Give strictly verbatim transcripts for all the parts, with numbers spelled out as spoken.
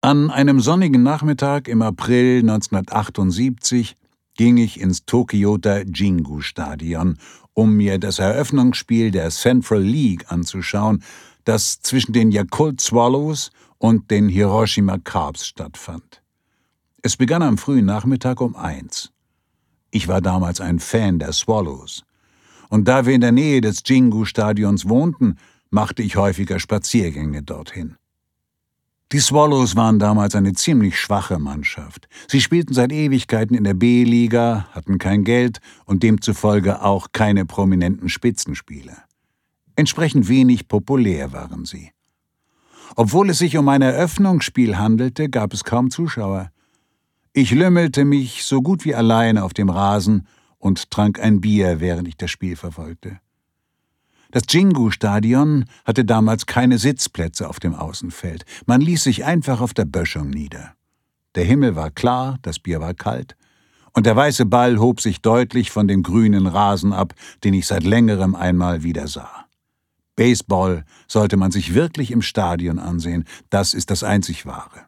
An einem sonnigen Nachmittag im April neunzehnhundertachtundsiebzig ging ich ins Tokioter Jingu-Stadion, um mir das Eröffnungsspiel der Central League anzuschauen, das zwischen den Yakult Swallows und den Hiroshima Cubs stattfand. Es begann am frühen Nachmittag um eins. Ich war damals ein Fan der Swallows. Und da wir in der Nähe des Jingu-Stadions wohnten, machte ich häufiger Spaziergänge dorthin. Die Swallows waren damals eine ziemlich schwache Mannschaft. Sie spielten seit Ewigkeiten in der B-Liga, hatten kein Geld und demzufolge auch keine prominenten Spitzenspieler. Entsprechend wenig populär waren sie. Obwohl es sich um ein Eröffnungsspiel handelte, gab es kaum Zuschauer. Ich lümmelte mich so gut wie alleine auf dem Rasen und trank ein Bier, während ich das Spiel verfolgte. Das Jingu-Stadion hatte damals keine Sitzplätze auf dem Außenfeld. Man ließ sich einfach auf der Böschung nieder. Der Himmel war klar, das Bier war kalt, und der weiße Ball hob sich deutlich von dem grünen Rasen ab, den ich seit längerem einmal wieder sah. Baseball sollte man sich wirklich im Stadion ansehen, das ist das einzig Wahre.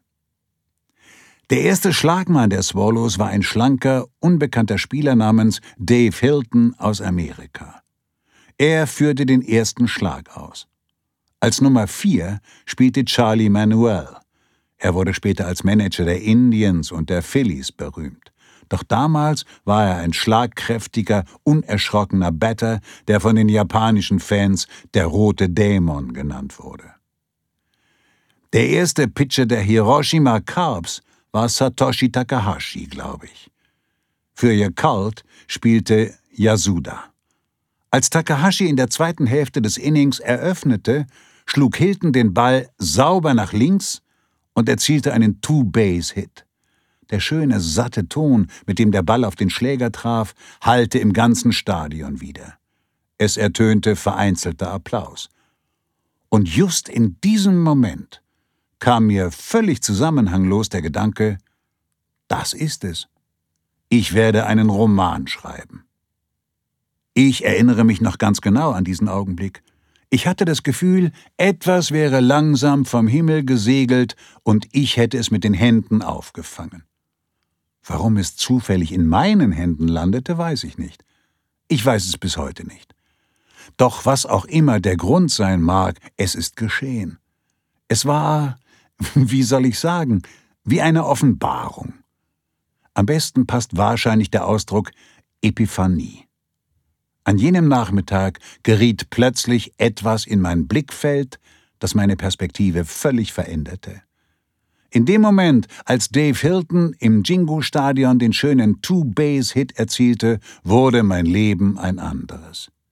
Der erste Schlagmann der Swallows war ein schlanker, unbekannter Spieler namens Dave Hilton aus Amerika. Er führte den ersten Schlag aus. Als Nummer vier spielte Charlie Manuel. Er wurde später als Manager der Indians und der Phillies berühmt. Doch damals war er ein schlagkräftiger, unerschrockener Batter, der von den japanischen Fans der Rote Dämon genannt wurde. Der erste Pitcher der Hiroshima Cubs war Satoshi Takahashi, glaube ich. Für Yakult spielte Yasuda. Als Takahashi in der zweiten Hälfte des Innings eröffnete, schlug Hilton den Ball sauber nach links und erzielte einen Two-Base-Hit. Der schöne, satte Ton, mit dem der Ball auf den Schläger traf, hallte im ganzen Stadion wieder. Es ertönte vereinzelter Applaus. Und just in diesem Moment kam mir völlig zusammenhanglos der Gedanke, das ist es. Ich werde einen Roman schreiben. Ich erinnere mich noch ganz genau an diesen Augenblick. Ich hatte das Gefühl, etwas wäre langsam vom Himmel gesegelt und ich hätte es mit den Händen aufgefangen. Warum es zufällig in meinen Händen landete, weiß ich nicht. Ich weiß es bis heute nicht. Doch was auch immer der Grund sein mag, es ist geschehen. Es war, wie soll ich sagen, wie eine Offenbarung. Am besten passt wahrscheinlich der Ausdruck Epiphanie. An jenem Nachmittag geriet plötzlich etwas in mein Blickfeld, das meine Perspektive völlig veränderte. In dem Moment, als Dave Hilton im Jingu-Stadion den schönen Two-Base-Hit erzielte, wurde mein Leben ein anderes.